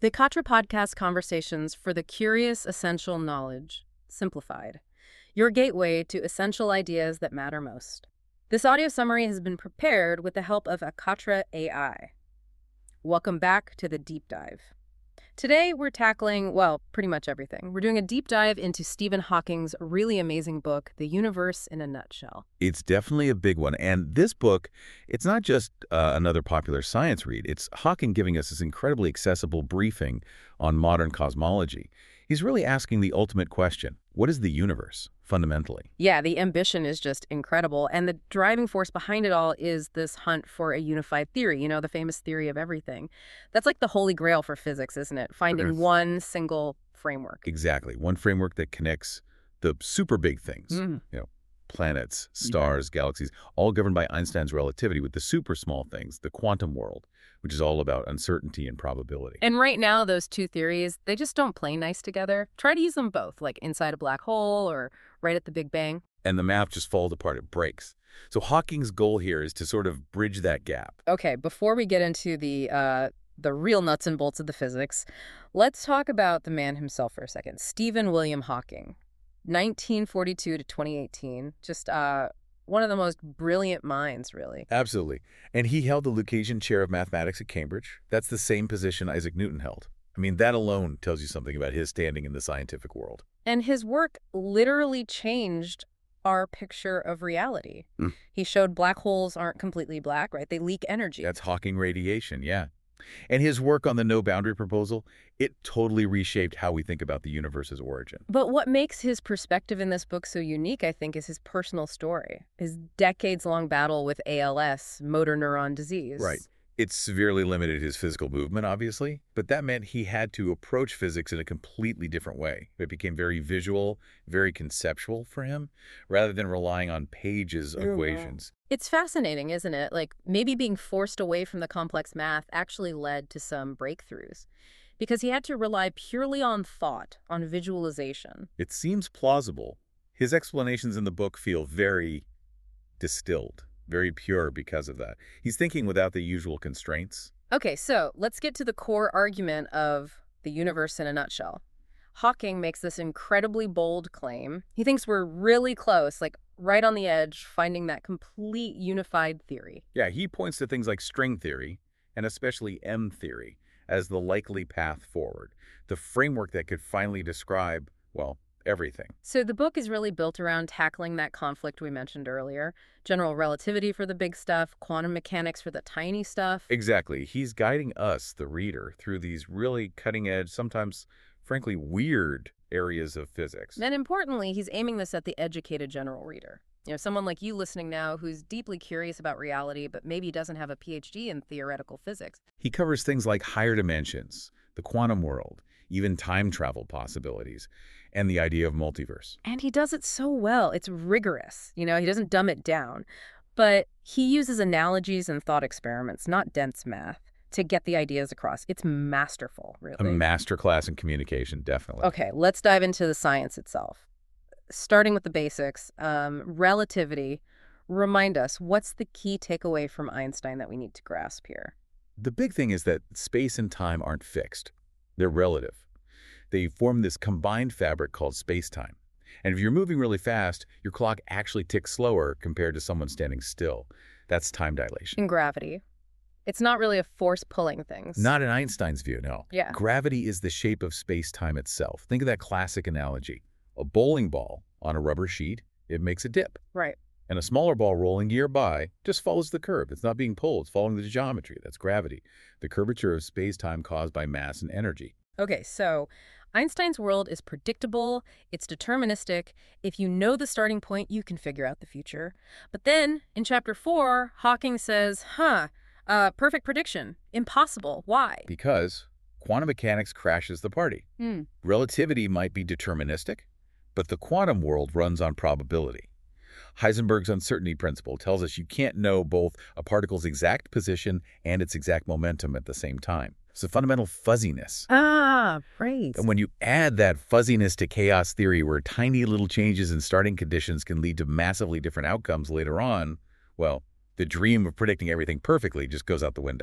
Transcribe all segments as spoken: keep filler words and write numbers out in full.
The Katra Podcast conversations for the curious essential knowledge, simplified. Your gateway to essential ideas that matter most. This audio summary has been prepared with the help of Katra A I. Welcome back to the deep dive. Today, we're tackling, well, pretty much everything. We're doing a deep dive into Stephen Hawking's really amazing book, The Universe in a Nutshell. It's definitely a big one. And this book, it's not just uh, another popular science read. It's Hawking giving us this incredibly accessible briefing on modern cosmology. He's really asking the ultimate question. What is the universe, fundamentally? Yeah, the ambition is just incredible. And the driving force behind it all is this hunt for a unified theory, you know, the famous theory of everything. That's like the holy grail for physics, isn't it? Finding There's... one single framework. Exactly. One framework that connects the super big things, mm. you know, planets, stars, yeah. galaxies, all governed by Einstein's relativity, with the super small things, the quantum world, which is all about uncertainty and probability. And right now, those two theories, they just don't play nice together. Try to use them both, like inside a black hole or right at the Big Bang. And the math just falls apart. It breaks. So Hawking's goal here is to sort of bridge that gap. Okay, before we get into the uh, the real nuts and bolts of the physics, let's talk about the man himself for a second. Stephen William Hawking, nineteen forty-two to twenty eighteen. Just uh, one of the most brilliant minds, really. Absolutely. And he held the Lucasian Chair of Mathematics at Cambridge. That's the same position Isaac Newton held. I mean, that alone tells you something about his standing in the scientific world. And his work literally changed our picture of reality. Mm. He showed black holes aren't completely black, right? They leak energy. That's Hawking radiation, yeah. And his work on the no-boundary proposal, it totally reshaped how we think about the universe's origin. But what makes his perspective in this book so unique, I think, is his personal story. His decades-long battle with A L S, motor neuron disease. Right. It severely limited his physical movement, obviously, but that meant he had to approach physics in a completely different way. It became very visual, very conceptual for him, rather than relying on pages of oh, equations. Wow. It's fascinating, isn't it? Like, maybe being forced away from the complex math actually led to some breakthroughs, because he had to rely purely on thought, on visualization. It seems plausible. His explanations in the book feel very distilled. Very pure because of that. He's thinking without the usual constraints. Okay, so let's get to the core argument of the universe in a nutshell. Hawking makes this incredibly bold claim. He thinks we're really close, like right on the edge, finding that complete unified theory. Yeah, he points to things like string theory, and especially M theory, as the likely path forward. The framework that could finally describe, well, everything. So the book is really built around tackling that conflict we mentioned earlier. General relativity for the big stuff, quantum mechanics for the tiny stuff. Exactly. He's guiding us, the reader, through these really cutting-edge, sometimes, frankly, weird areas of physics. And importantly, he's aiming this at the educated general reader. You know, someone like you listening now who's deeply curious about reality, but maybe doesn't have a P H D in theoretical physics. He covers things like higher dimensions, the quantum world, even time travel possibilities, and the idea of multiverse. And he does it so well. It's rigorous. You know, he doesn't dumb it down. But he uses analogies and thought experiments, not dense math, to get the ideas across. It's masterful, really. A masterclass in communication, definitely. Okay, let's dive into the science itself. Starting with the basics, um, relativity. Remind us, what's the key takeaway from Einstein that we need to grasp here? The big thing is that space and time aren't fixed. They're relative. They form this combined fabric called space-time. And if you're moving really fast, your clock actually ticks slower compared to someone standing still. That's time dilation. And gravity. It's not really a force pulling things. Not in Einstein's view, no. Yeah. Gravity is the shape of space-time itself. Think of that classic analogy. A bowling ball on a rubber sheet, it makes a dip. Right. And a smaller ball rolling nearby just follows the curve. It's not being pulled. It's following the geometry. That's gravity, the curvature of space-time caused by mass and energy. Okay, so Einstein's world is predictable, it's deterministic. If you know the starting point, you can figure out the future. But then, in chapter four, Hawking says, huh, uh, perfect prediction. Impossible. Why? Because quantum mechanics crashes the party. Mm. Relativity might be deterministic, but the quantum world runs on probability. Heisenberg's uncertainty principle tells us you can't know both a particle's exact position and its exact momentum at the same time. It's a fundamental fuzziness. Ah, right. And when you add that fuzziness to chaos theory, where tiny little changes in starting conditions can lead to massively different outcomes later on, well, the dream of predicting everything perfectly just goes out the window.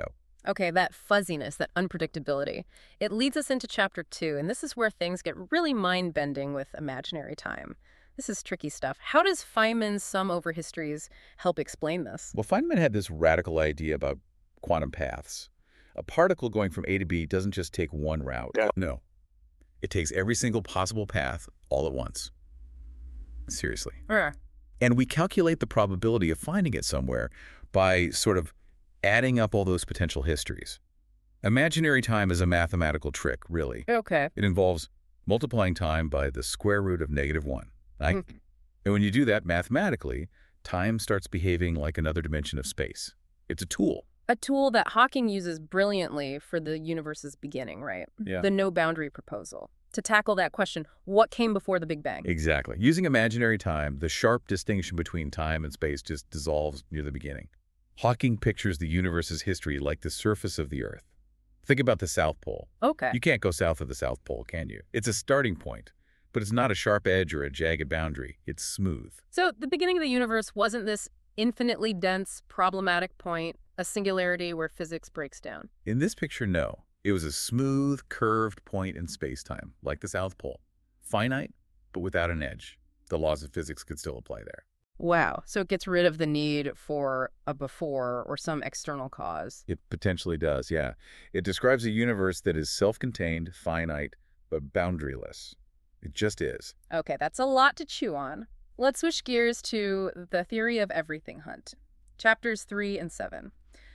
Okay, that fuzziness, that unpredictability. It leads us into chapter two, and this is where things get really mind-bending with imaginary time. This is tricky stuff. How does Feynman's sum over histories help explain this? Well, Feynman had this radical idea about quantum paths. A particle going from A to B doesn't just take one route. Yeah. No. It takes every single possible path all at once. Seriously. Er, And we calculate the probability of finding it somewhere by sort of adding up all those potential histories. Imaginary time is a mathematical trick, really. Okay. It involves multiplying time by the square root of negative one. Right? Mm. And when you do that mathematically, time starts behaving like another dimension of space. It's a tool. A tool that Hawking uses brilliantly for the universe's beginning, right? Yeah. The no-boundary proposal. To tackle that question, what came before the Big Bang? Exactly. Using imaginary time, the sharp distinction between time and space just dissolves near the beginning. Hawking pictures the universe's history like the surface of the Earth. Think about the South Pole. Okay. You can't go south of the South Pole, can you? It's a starting point, but it's not a sharp edge or a jagged boundary. It's smooth. So the beginning of the universe wasn't this infinitely dense, problematic point, a singularity where physics breaks down. In this picture, no. It was a smooth, curved point in space-time, like the South Pole. Finite, but without an edge. The laws of physics could still apply there. Wow. So it gets rid of the need for a before or some external cause. It potentially does, yeah. It describes a universe that is self-contained, finite, but boundaryless. It just is. Okay, that's a lot to chew on. Let's switch gears to the theory of everything hunt. Chapters three and seven.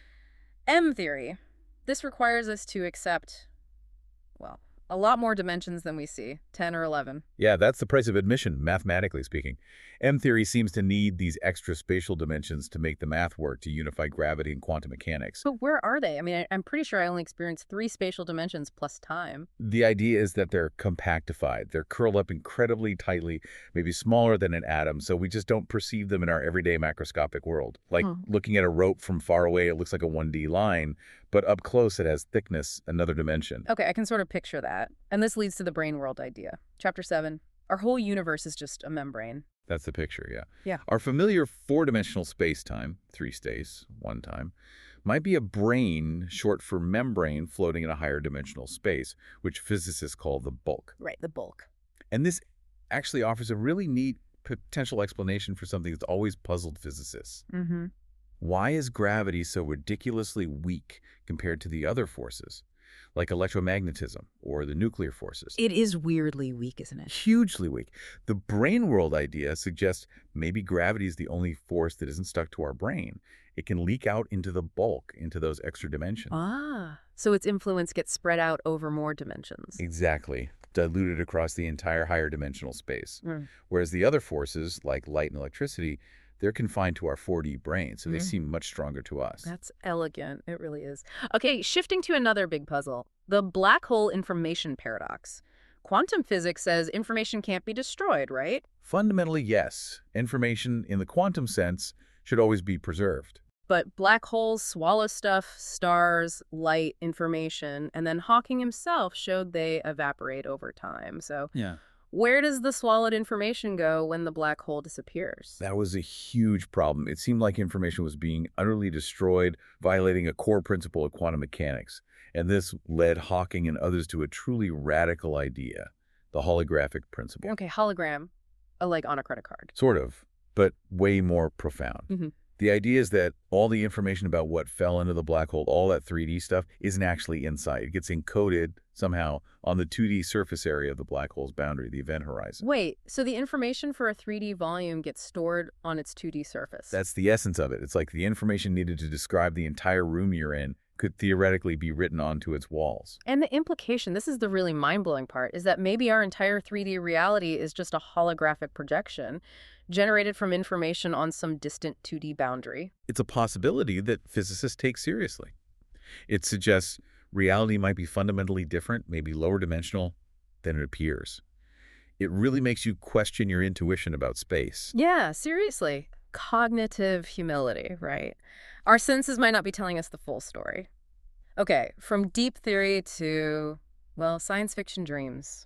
M theory. This requires us to accept, well, a lot more dimensions than we see, ten or eleven. Yeah, that's the price of admission, mathematically speaking. M-theory seems to need these extra spatial dimensions to make the math work to unify gravity and quantum mechanics. But where are they? I mean, I- I'm pretty sure I only experienced three spatial dimensions plus time. The idea is that they're compactified. They're curled up incredibly tightly, maybe smaller than an atom, so we just don't perceive them in our everyday macroscopic world. Like Hmm. looking at a rope from far away, it looks like a one D line, but up close it has thickness, another dimension. Okay, I can sort of picture that. And this leads to the brain world idea. Chapter seven. Our whole universe is just a membrane. That's the picture, yeah. Yeah. Our familiar four-dimensional space-time, three states, one time, might be a brain, short for membrane, floating in a higher dimensional space, which physicists call the bulk. Right, the bulk. And this actually offers a really neat potential explanation for something that's always puzzled physicists. Mm-hmm. Why is gravity so ridiculously weak compared to the other forces, like electromagnetism or the nuclear forces? It is weirdly weak, isn't it? Hugely weak. The brain world idea suggests maybe gravity is the only force that isn't stuck to our brain. It can leak out into the bulk, into those extra dimensions. Ah, so its influence gets spread out over more dimensions. Exactly. Diluted across the entire higher dimensional space. Mm. Whereas the other forces, like light and electricity, they're confined to our four D brain, so they Mm. seem much stronger to us. That's elegant. It really is. Okay, shifting to another big puzzle, the black hole information paradox. Quantum physics says information can't be destroyed, right? Fundamentally, yes. Information in the quantum sense should always be preserved. But black holes swallow stuff, stars, light, information, and then Hawking himself showed they evaporate over time. So Yeah. where does the swallowed information go when the black hole disappears? That was a huge problem. It seemed like information was being utterly destroyed, violating a core principle of quantum mechanics. And this led Hawking and others to a truly radical idea, the holographic principle. Okay, hologram, uh, like on a credit card. Sort of, but way more profound. Mhm. The idea is that all the information about what fell into the black hole, all that three D stuff, isn't actually inside. It gets encoded somehow on the two D surface area of the black hole's boundary, the event horizon. Wait, so the information for a three D volume gets stored on its two D surface? That's the essence of it. It's like the information needed to describe the entire room you're in could theoretically be written onto its walls. And the implication, this is the really mind-blowing part, is that maybe our entire three D reality is just a holographic projection generated from information on some distant two D boundary. It's a possibility that physicists take seriously. It suggests reality might be fundamentally different, maybe lower dimensional than it appears. It really makes you question your intuition about space. Yeah, seriously. Cognitive humility, right? Our senses might not be telling us the full story. Okay, from deep theory to, well, science fiction dreams.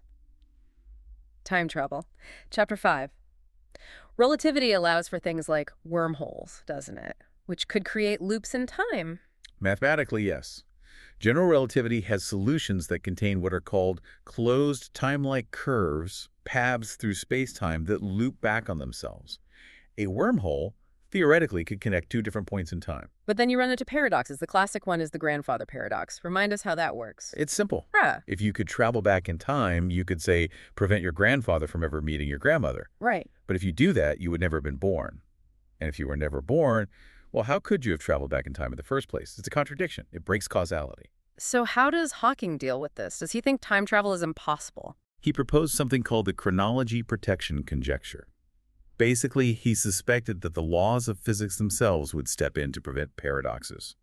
Time travel. Chapter five. Relativity allows for things like wormholes, doesn't it? Which could create loops in time. Mathematically, yes. General relativity has solutions that contain what are called closed time-like curves, paths through space-time that loop back on themselves. A wormhole, theoretically, could connect two different points in time. But then you run into paradoxes. The classic one is the grandfather paradox. Remind us how that works. It's simple. Yeah. If you could travel back in time, you could, say, prevent your grandfather from ever meeting your grandmother. Right. But if you do that, you would never have been born. And if you were never born, well, how could you have traveled back in time in the first place? It's a contradiction. It breaks causality. So how does Hawking deal with this? Does he think time travel is impossible? He proposed something called the chronology protection conjecture. Basically, he suspected that the laws of physics themselves would step in to prevent paradoxes.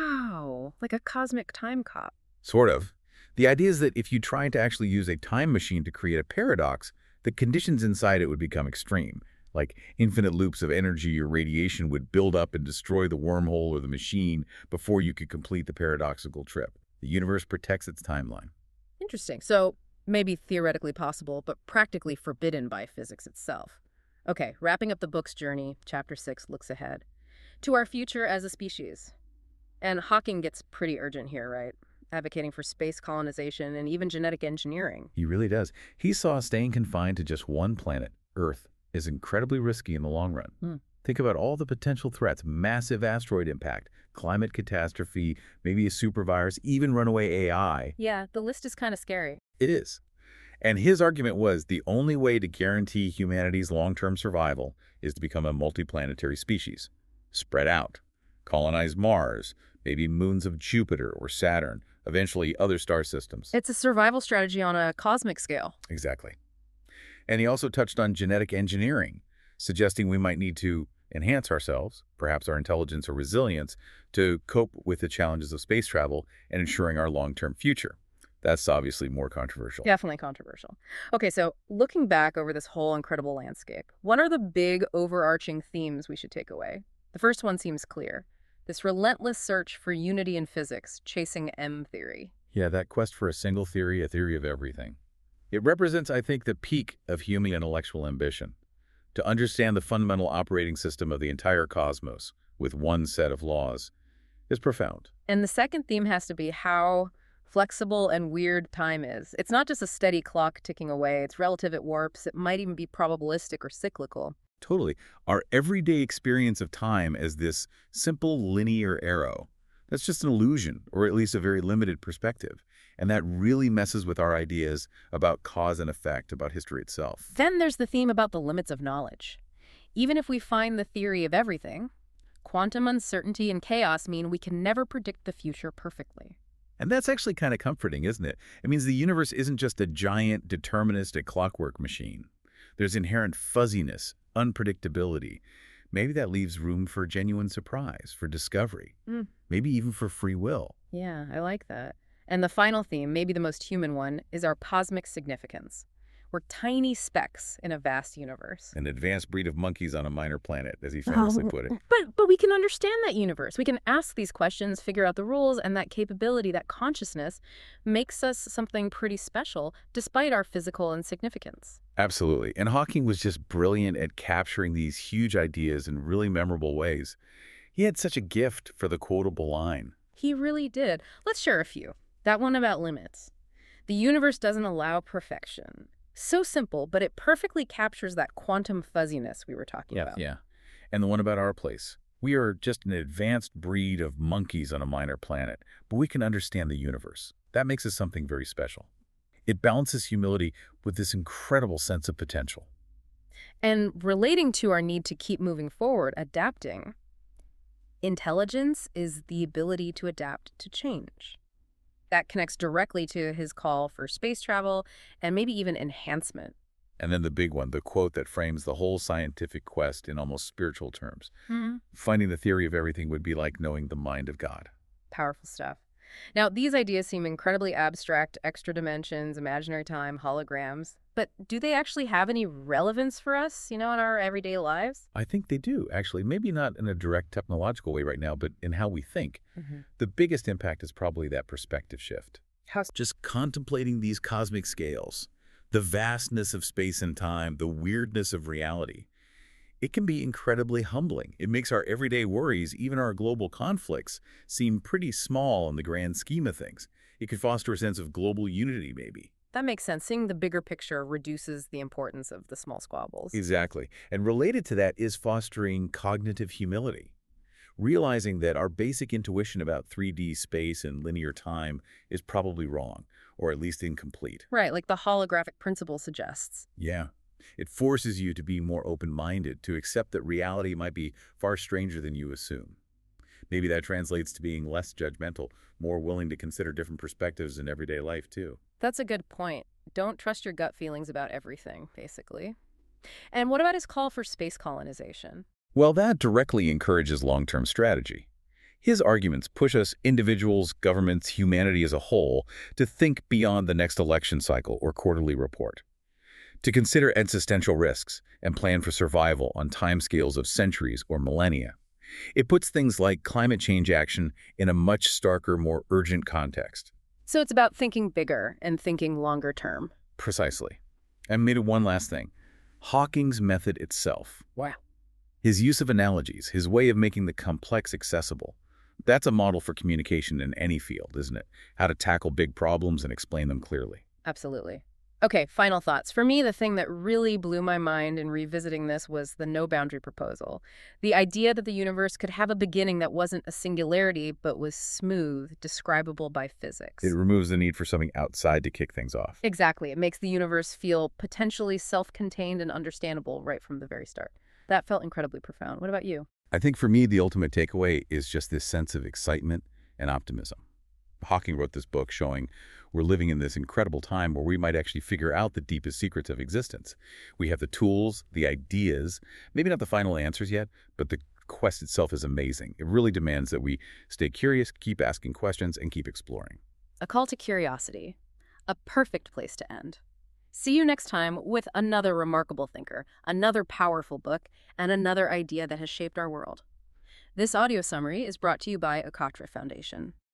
Ow, like a cosmic time cop. Sort of. The idea is that if you tried to actually use a time machine to create a paradox, the conditions inside it would become extreme. Like infinite loops of energy or radiation would build up and destroy the wormhole or the machine before you could complete the paradoxical trip. The universe protects its timeline. Interesting. So maybe theoretically possible, but practically forbidden by physics itself. Okay, wrapping up the book's journey, chapter six looks ahead to our future as a species. And Hawking gets pretty urgent here, right? Advocating for space colonization and even genetic engineering. He really does. He saw staying confined to just one planet, Earth, is incredibly risky in the long run. Hmm. Think about all the potential threats: massive asteroid impact, climate catastrophe, maybe a supervirus, even runaway A I. Yeah, the list is kind of scary. It is. And his argument was the only way to guarantee humanity's long-term survival is to become a multiplanetary species. Spread out. Colonize Mars, maybe moons of Jupiter or Saturn, eventually other star systems. It's a survival strategy on a cosmic scale. Exactly. And he also touched on genetic engineering, suggesting we might need to enhance ourselves, perhaps our intelligence or resilience, to cope with the challenges of space travel and ensuring our long-term future. That's obviously more controversial. Definitely controversial. Okay, so looking back over this whole incredible landscape, what are the big overarching themes we should take away? The first one seems clear. This relentless search for unity in physics, chasing M theory. Yeah, that quest for a single theory, a theory of everything. It represents, I think, the peak of human intellectual ambition. To understand the fundamental operating system of the entire cosmos with one set of laws is profound. And the second theme has to be how flexible and weird time is. It's not just a steady clock ticking away. It's relative at warps. It might even be probabilistic or cyclical. Totally. Our everyday experience of time as this simple linear arrow, that's just an illusion, or at least a very limited perspective. And that really messes with our ideas about cause and effect, about history itself. Then there's the theme about the limits of knowledge. Even if we find the theory of everything, quantum uncertainty and chaos mean we can never predict the future perfectly. And that's actually kind of comforting, isn't it? It means the universe isn't just a giant deterministic clockwork machine. There's inherent fuzziness, unpredictability. Maybe that leaves room for genuine surprise, for discovery, Mm. maybe even for free will. Yeah, I like that. And the final theme, maybe the most human one, is our cosmic significance. We're tiny specks in a vast universe. An advanced breed of monkeys on a minor planet, as he famously put it. But but we can understand that universe. We can ask these questions, figure out the rules, and that capability, that consciousness, makes us something pretty special, despite our physical insignificance. Absolutely. And Hawking was just brilliant at capturing these huge ideas in really memorable ways. He had such a gift for the quotable line. He really did. Let's share a few. That one about limits. The universe doesn't allow perfection. So simple, but it perfectly captures that quantum fuzziness we were talking Yeah, about. yeah. And the one about our place. We are just an advanced breed of monkeys on a minor planet, but we can understand the universe. That makes us something very special. It balances humility with this incredible sense of potential. And relating to our need to keep moving forward, adapting, intelligence is the ability to adapt to change. That connects directly to his call for space travel and maybe even enhancement. And then the big one, the quote that frames the whole scientific quest in almost spiritual terms. Mm-hmm. Finding the theory of everything would be like knowing the mind of God. Powerful stuff. Now, these ideas seem incredibly abstract: extra dimensions, imaginary time, holograms. But do they actually have any relevance for us, you know, in our everyday lives? I think they do, actually. Maybe not in a direct technological way right now, but in how we think. Mm-hmm. The biggest impact is probably that perspective shift. How? Just contemplating these cosmic scales, the vastness of space and time, the weirdness of reality. It can be incredibly humbling. It makes our everyday worries, even our global conflicts, seem pretty small in the grand scheme of things. It could foster a sense of global unity, maybe. That makes sense. Seeing the bigger picture reduces the importance of the small squabbles. Exactly. And related to that is fostering cognitive humility. Realizing that our basic intuition about three D space and linear time is probably wrong, or at least incomplete. Right, like the holographic principle suggests. Yeah. It forces you to be more open-minded, to accept that reality might be far stranger than you assume. Maybe that translates to being less judgmental, more willing to consider different perspectives in everyday life, too. That's a good point. Don't trust your gut feelings about everything, basically. And what about his call for space colonization? Well, that directly encourages long-term strategy. His arguments push us, individuals, governments, humanity as a whole, to think beyond the next election cycle or quarterly report, to consider existential risks and plan for survival on timescales of centuries or millennia. It puts things like climate change action in a much starker, more urgent context. So it's about thinking bigger and thinking longer term. Precisely. And maybe one last thing. Hawking's method itself. Wow. His use of analogies, his way of making the complex accessible. That's a model for communication in any field, isn't it? How to tackle big problems and explain them clearly. Absolutely. Okay, final thoughts. For me, the thing that really blew my mind in revisiting this was the no-boundary proposal. The idea that the universe could have a beginning that wasn't a singularity, but was smooth, describable by physics. It removes the need for something outside to kick things off. Exactly. It makes the universe feel potentially self-contained and understandable right from the very start. That felt incredibly profound. What about you? I think for me, the ultimate takeaway is just this sense of excitement and optimism. Hawking wrote this book showing we're living in this incredible time where we might actually figure out the deepest secrets of existence. We have the tools, the ideas, maybe not the final answers yet, but the quest itself is amazing. It really demands that we stay curious, keep asking questions, and keep exploring. A call to curiosity. A perfect place to end. See you next time with another remarkable thinker, another powerful book, and another idea that has shaped our world. This audio summary is brought to you by Akatra Foundation.